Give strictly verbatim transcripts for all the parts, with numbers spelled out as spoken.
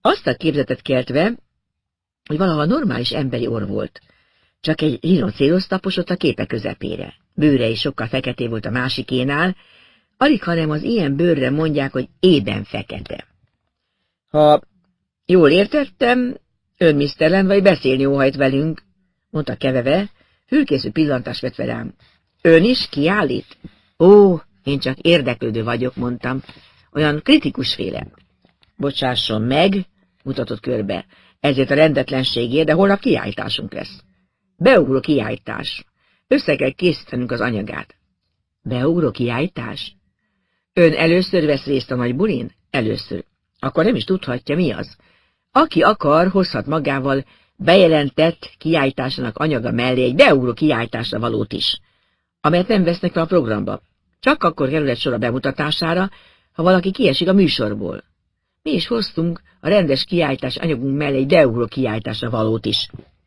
azt a képzetet keltve, hogy valaha normális emberi orr volt. Csak egy rinocérosz taposott a képe közepére. Bőre is sokkal feketé volt a másikénál, alig hanem az ilyen bőrre mondják, hogy ében fekete. Ha jól értettem, ön miszter Lenvai beszélni óhajt velünk, mondta keveve, fülkészű pillantást vetve rám. Ön is kiállít? Ó, én csak érdeklődő vagyok, mondtam, olyan kritikusféle. Bocsásson meg, mutatott körbe, ezért a rendetlenségért, de holnap kiállításunk lesz. Beugró kiállítás. Össze kell készítenünk az anyagát. Beugró kiállítás? Ön először vesz részt a nagy bulin? Először. Akkor nem is tudhatja, mi az. Aki akar, hozhat magával bejelentett kiállításának anyaga mellé egy beugró kiállításra valót is, amelyet nem vesznek fel a programba. Csak akkor kerül sor a bemutatására, ha valaki kiesik a műsorból. Mi is hoztunk a rendes kiállítás anyagunk mellé egy beugró kiállításra valót is.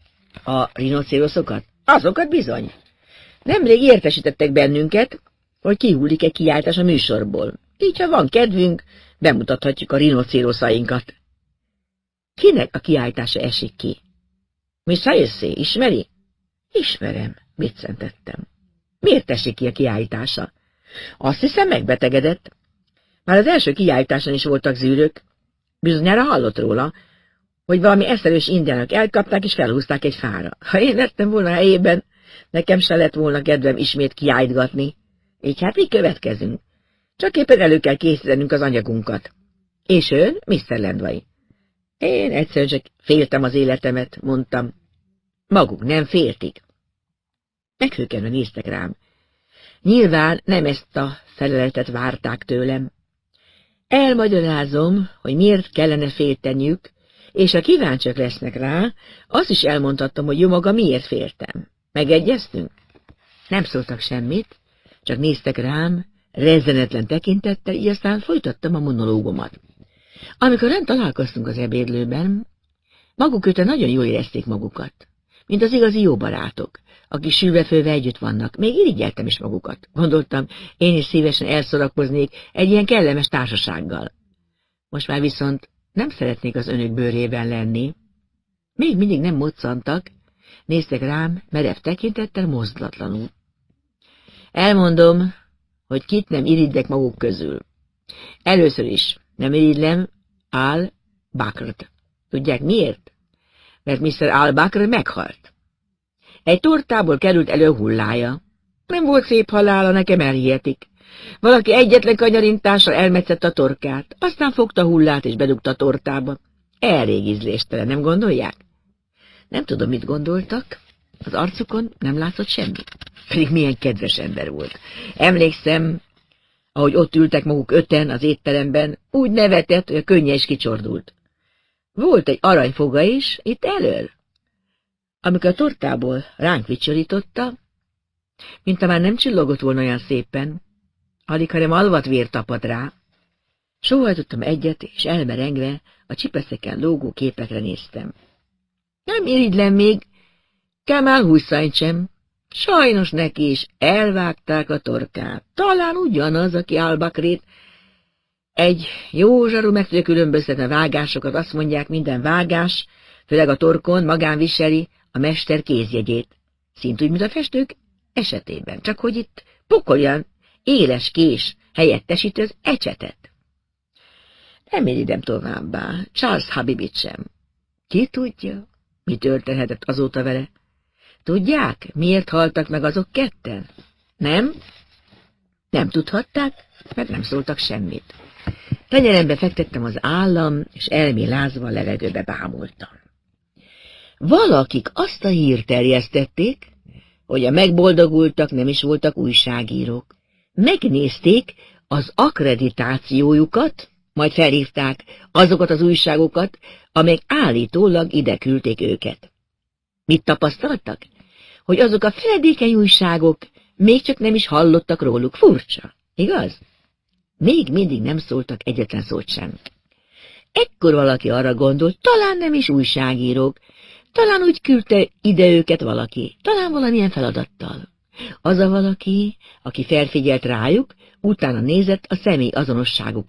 A rinocéroszokat? Azokat bizony. Nemrég értesítettek bennünket, hogy kihullik egy kiállítás a műsorból. Így, ha van kedvünk, bemutathatjuk a rinocéroszainkat. Kinek a kiállítása esik ki? Miss Sayessé, ismeri? Ismerem, viccentettem. Miért esik ki a kiállítása? Azt hiszem, megbetegedett. Már az első kiállításon is voltak zűrök. Bizonyára hallott róla, hogy valami eszelős indiánok elkapták és felhúzták egy fára. Ha én lettem volna helyében, nekem se lett volna kedvem ismét kiállítgatni. Így hát mi következünk? Csak éppen elő kell készítenünk az anyagunkat. És ön, miszter Lenvai? Én egyszerűen csak féltem az életemet, mondtam. Maguk nem féltik. Meghökkenve néztek rám. Nyilván nem ezt a feleletet várták tőlem. Elmagyarázom, hogy miért kellene félteniük, és ha kíváncsiak lesznek rá, azt is elmondhattam, hogy jó maga miért féltem. Megegyeztünk? Nem szóltak semmit, csak néztek rám, rezzenetlen tekintettel, így aztán folytattam a monológomat. Amikor nem találkoztunk az ebédlőben, maguk öten nagyon jól érezték magukat, mint az igazi jó barátok, akik sülve-főve együtt vannak. Még irigyeltem is magukat. Gondoltam, én is szívesen elszorakoznék egy ilyen kellemes társasággal. Most már viszont nem szeretnék az önök bőrében lenni. Még mindig nem moccantak, néztek rám merev tekintettel mozdulatlanul. Elmondom, hogy kit nem irigydek maguk közül. Először is nem irigylem Al Bakrt. Tudják miért? Mert miszter Al Bakr meghalt. Egy tortából került elő hullája. Nem volt szép halála, nekem elhihetik. Valaki egyetlen kanyarintással elmetszette a torkát, aztán fogta hullát és bedugta a tortába. Elég ízléstelen, nem gondolják? Nem tudom, mit gondoltak. Az arcukon nem látszott semmi. Pedig milyen kedves ember volt. Emlékszem, ahogy ott ültek maguk öten az étteremben, úgy nevetett, hogy a könnye is kicsordult. Volt egy aranyfoga is, itt elől. Amikor a tortából ránk vicsorította, mintha már nem csillogott volna olyan szépen, alig, hanem alvatvér tapadt rá, sóhajtottam egyet, és elmerengve a csipeszeken lógó képekre néztem. Nem irigylem még, Kemal Hussain sem. Sajnos neki is elvágták a torkát. Talán ugyanaz, aki Al Bakrét. Egy jó zsaru meg tudja különböztetni a vágásokat, azt mondják, minden vágás, főleg a torkon magán viseli a mester kézjegyét. Szint úgy, mint a festők esetében, csak hogy itt pokolyan éles kés helyettesíti az ecsetet. Nem irigyem továbbá, Charles Habibit sem. Ki tudja, mi történhetett azóta vele? Tudják, miért haltak meg azok ketten? Nem? Nem tudhatták, mert nem szóltak semmit. Tenyerembe fektettem az állam, és elmélázva a levegőbe bámultam. Valakik azt a hírt terjesztették, hogy a megboldogultak nem is voltak újságírók. Megnézték az akkreditációjukat, majd felhívták azokat az újságokat, amelyek állítólag ide küldték őket. Mit tapasztaltak? Hogy azok a feledékeny újságok még csak nem is hallottak róluk. Furcsa, igaz? Még mindig nem szóltak egyetlen szót sem. Ekkor valaki arra gondolt, talán nem is újságírók, talán úgy küldte ide őket valaki, talán valamilyen feladattal. Az a valaki, aki felfigyelt rájuk, utána nézett a személy azonosságuknak.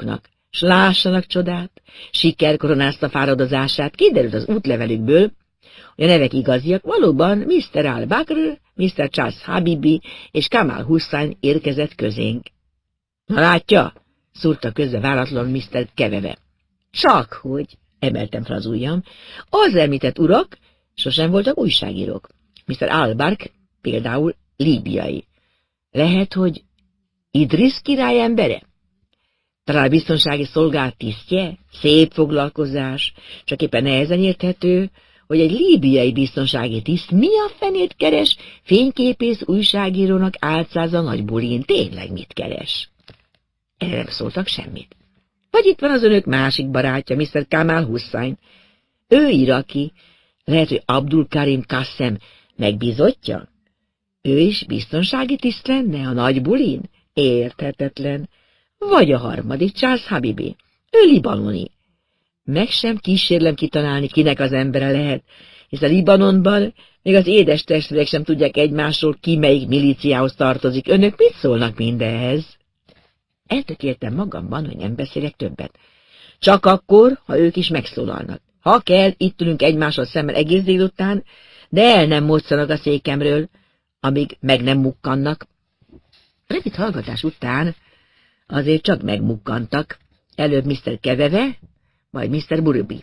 S lássanak csodát, siker koronázta fáradozását, kiderült az útlevelükből, hogy a nevek igaziak, valóban miszter al-Bakr, miszter Charles Habibi és Kamal Hussein érkezett közénk. Na látja, szúrta közbe váratlan miszter Keveve. Csakhogy, emeltem fel az ujjam, az említett urak sosem voltak újságírók. miszter al-Bakr például líbiai. Lehet, hogy Idris király embere? Talán a biztonsági szolgálat tisztje? Szép foglalkozás, csak éppen nehezen érthető, hogy egy líbiai biztonsági tiszt mi a fenét keres, fényképész újságírónak álcáz a nagy bulin, tényleg mit keres? Erre nem szóltak semmit. Vagy itt van az önök másik barátja, miszter Kamal Hussein. Ő iraki, lehet, hogy Abdul Karim Kassem megbízottja? Ő is biztonsági tiszt lenne a nagy bulin? Érthetetlen. Vagy a harmadik, Charles Habibi. Ő libanoni. Meg sem kísérlem kitalálni, kinek az embere lehet, hisz a Libanonban még az édes testvérek sem tudják egymásról, ki melyik milíciához tartozik. Önök mit szólnak mindenhez? Eltökéltem magamban, hogy nem beszélek többet. Csak akkor, ha ők is megszólalnak. Ha kell, itt ülünk egymással szemben egész délután, de el nem moccanak a székemről, amíg meg nem mukkannak. Rövid hallgatás után azért csak megmukkantak. Előbb miszter Keveve, majd miszter Burubi.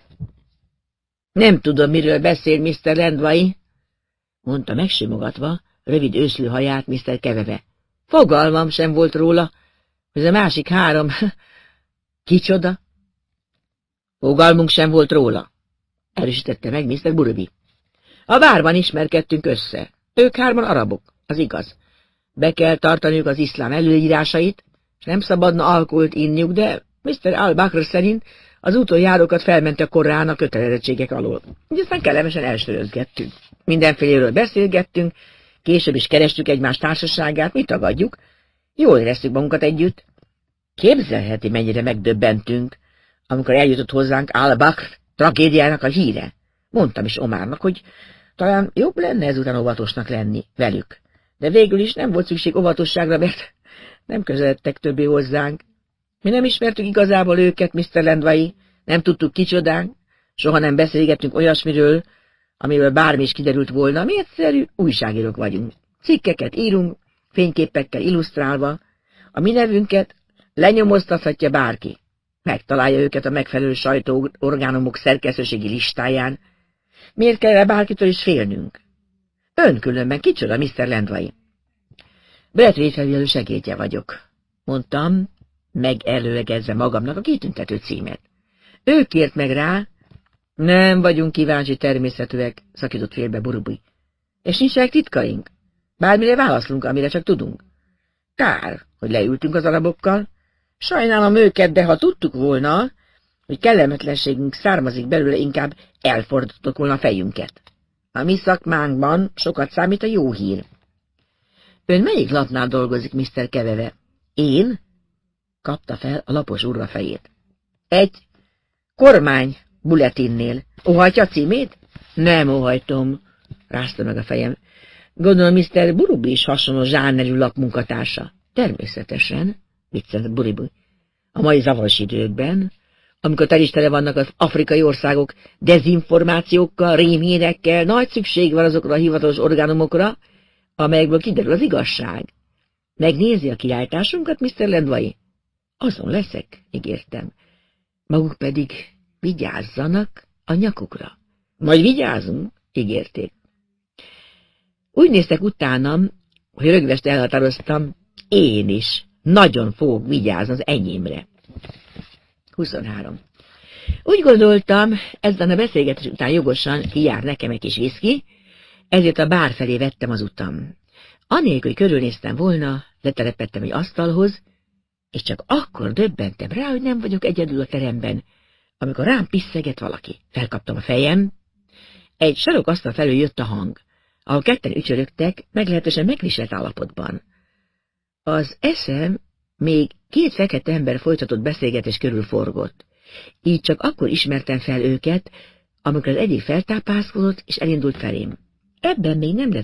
Nem tudom, miről beszél miszter Rendvai, mondta megsimogatva rövid őszlő haját miszter Keveve. Fogalmam sem volt róla, hogy a másik három... Kicsoda? Fogalmunk sem volt róla, erősítette meg miszter Burubi. A várban ismerkedtünk össze. Ők hárman arabok, az igaz. Be kell tartaniuk az iszlám előírásait, és nem szabadna alkoholt inniuk, de miszter al-Bakr szerint az útonjárókat felment a Korán a kötelezettségek alól. Így aztán kellemesen elsörözgettünk. Mindenféléről beszélgettünk, később is kerestük egymás társaságát, mi tagadjuk. Jól éreztük magunkat együtt. Képzelheti, mennyire megdöbbentünk, amikor eljutott hozzánk al-Bakr tragédiának a híre. Mondtam is Omárnak, hogy talán jobb lenne ezután óvatosnak lenni velük. De végül is nem volt szükség óvatosságra, mert nem közeledtek többé hozzánk. Mi nem ismertük igazából őket, miszter Rendvai, nem tudtuk kicsodánk, soha nem beszélgettünk olyasmiről, amiről bármi is kiderült volna, mi egyszerű újságírók vagyunk. Cikkeket írunk, fényképekkel illusztrálva, a mi nevünket lenyomoztathatja bárki. Megtalálja őket a megfelelő sajtóorgánumok szerkesztőségi listáján. Miért kell bárkitől is félnünk? Ön különben kicsoda, miszter Rendvai? Bradley felügyelő segédje vagyok, mondtam, megelőlegezve magamnak a kitüntető címet. Ő kért meg rá. Nem vagyunk kíváncsi természetűek, szakított félbe Burubi. És nincsenek titkaink? Bármire válaszlunk, amire csak tudunk. Kár, hogy leültünk az arabokkal. Sajnálom őket, de ha tudtuk volna, hogy kellemetlenségünk származik belőle, inkább elfordítottuk volna a fejünket. A mi szakmánkban sokat számít a jó hír. Ön melyik lapnál dolgozik, miszter Keveve? Én? Kapta fel a lapos urva fejét. Egy kormány bulletinnél. Óhajtja a címét? Nem óhajtom, rázta meg a fejem. Gondolom, miszter Burubi is hasonló zsánerű lap munkatársa. Természetesen, viccelt Burubi. A mai zavaros időkben, amikor tel is tele vannak az afrikai országok dezinformációkkal, rémhírekkel, nagy szükség van azokra a hivatalos orgánumokra, amelyekből kiderül az igazság. Megnézi a kiáltásunkat, miszter Rendvai? Azon leszek, ígértem. Maguk pedig vigyázzanak a nyakukra. Majd vigyázunk, ígérték. Úgy néztek utánam, hogy rögvest elhatároztam, én is nagyon fogok vigyázni az enyémre. huszonhárom. Úgy gondoltam, ezzel a beszélgetés után jogosan kijár nekem egy kis viszki, ezért a bár felé vettem az utam. Anélkül, hogy körülnéztem volna, letelepettem egy asztalhoz, és csak akkor döbbentem rá, hogy nem vagyok egyedül a teremben, amikor rám piszeget valaki. Felkaptam a fejem, egy sarokasztal felől jött a hang, ahol ketten ücsörögtek, meglehetősen megviselt állapotban. Az eszem még két fekete ember folytatott beszélgetés körül forgott. Így csak akkor ismertem fel őket, amikor az egyik feltápászkodott és elindult felém. Ebben még nem lett